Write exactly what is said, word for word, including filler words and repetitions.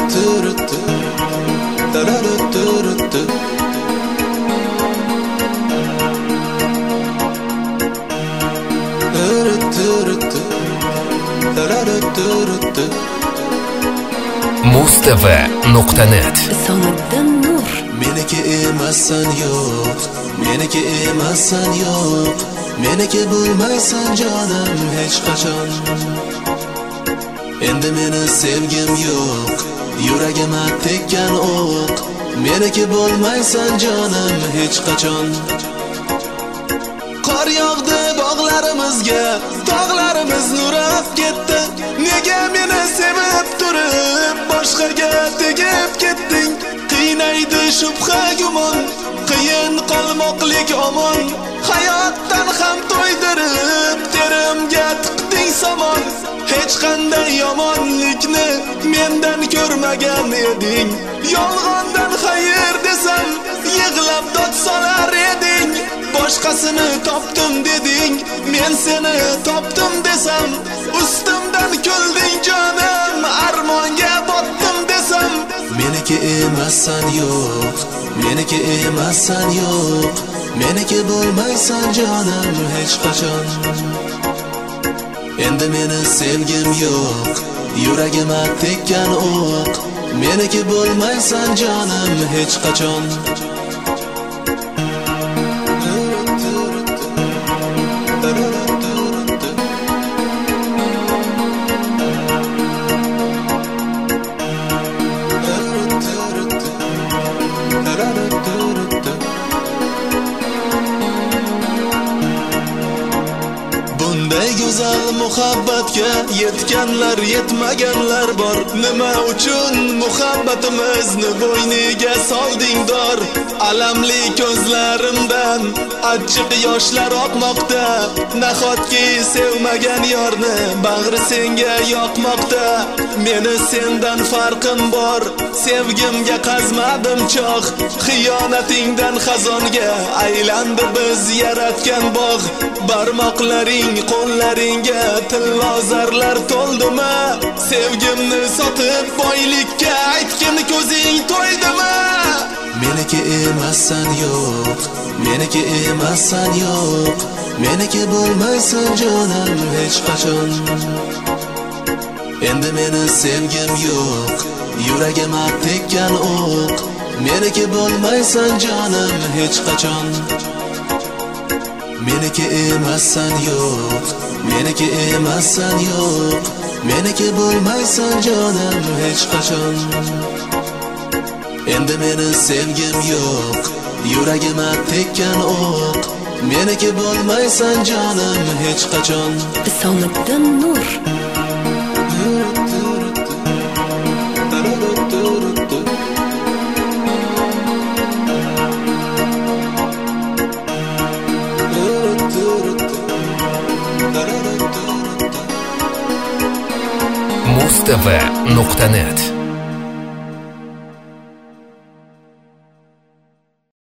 mustv nuqta net. So'ngdan nur. Meniki emassan yo'q, meniki emassan yo'q, meniki bo'lmaysan jonim hech qachon. Endi meni sevgim yo'q, yuragimga tekkan o'q, meniki bo'lmaysan jonim hech qachon. Qor yog'di bog'larimizga, tog'larimiz nurab ketdi. Nega meni sevib turib boshqaga tegib ketding? Qiynaydi shubha gumon, qiyin qolmoqlik omon. Hayotdan ham to'ydirib terimga tiqding somon. Hech qanday yomonlikni mendan ko'rmagan eding. Yolg'ondan xayr desam yig'lab dod solar eding. Boshqasini topdim deding, men seni topdim desam ustimdan kulding jonim, armonga botdim desam. Meniki emassan yo'q, meniki emassan yo'q, meniki bo'lmaysan jonim hech qachon. Endi meni sevgim yo'q, yuragimga tekkan o'q, meniki bo'lmaysan jonim hech qachon. Bunday go'zal muhabbatga yetganlar yetmaganlar bor. Nima uchun muhabbatimizni bo'yniga solding dor? Alamli ko'zlarimdan achchiq yoshlar oqmoqda. Nahotki sevmagan yorni bag'ri senga yoqmoqda. Meni sendan farqim bor, sevgimga qazmadim choq. Xiyonatingdan xazonga aylandi biz yaratgan bog'. Barmoqlaring qo'llaringga tillo zarlar to'ldimi? Sevgimni sotib boylikka aytgin ko'zing to'ydimi? Meniki emassan yo'q, meniki emassan yo'q, meniki bo'lmaysan jonim hech qachon. Endi meni sevgim yo'q, yuragimga tekkan o'q, meniki bo'lmaysan jonim hech qachon. Meniki emassan yo'q, meniki emassan yo'q, meniki bo'lmaysan jonim hech qachon. Endi meni sevgim yo'q, yuragimga tekkan o'q, meniki bo'lmaysan jonim hech qachon. So'ngdan nur. mustv nuqta net.